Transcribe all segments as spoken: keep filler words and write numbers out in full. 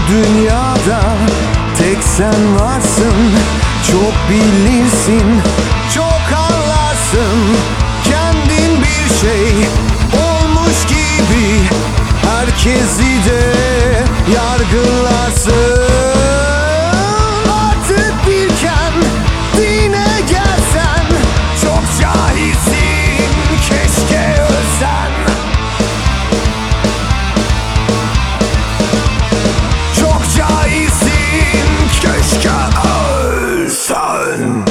dünyada tek sen varsın. Çok bilirsin, çok anlarsın. Kendin bir şey olmuş gibi herkesi de yargılarsın. Artık bir kendine gelsen, çok cahilsin, keşke ölsen. Çok cahilsin, keşke ölsen.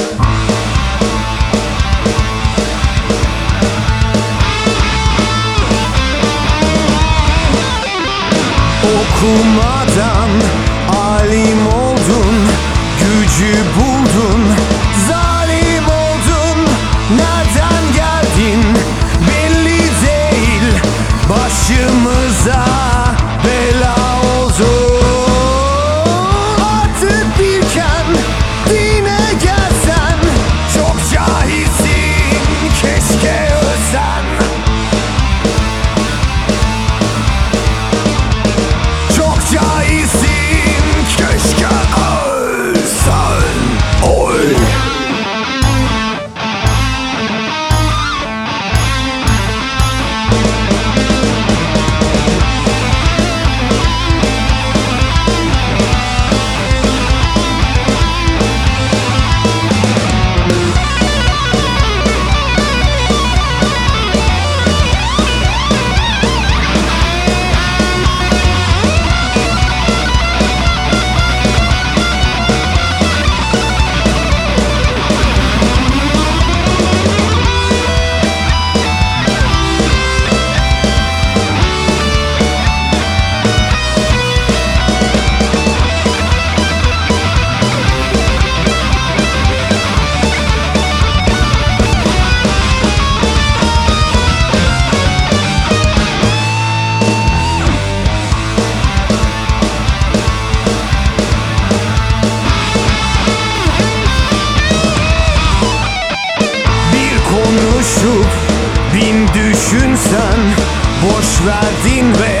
Okumadan alim oldun, gücü buldun, zalim oldun. Nereden geldin belli değil, başımıza bela oldun. Artık bir kendine gelsen, çok cahilsin, keşke ölsen. Çok cahilsin, keşke ölsen. Oy. Konuşup bin düşünsen, boş verdin ve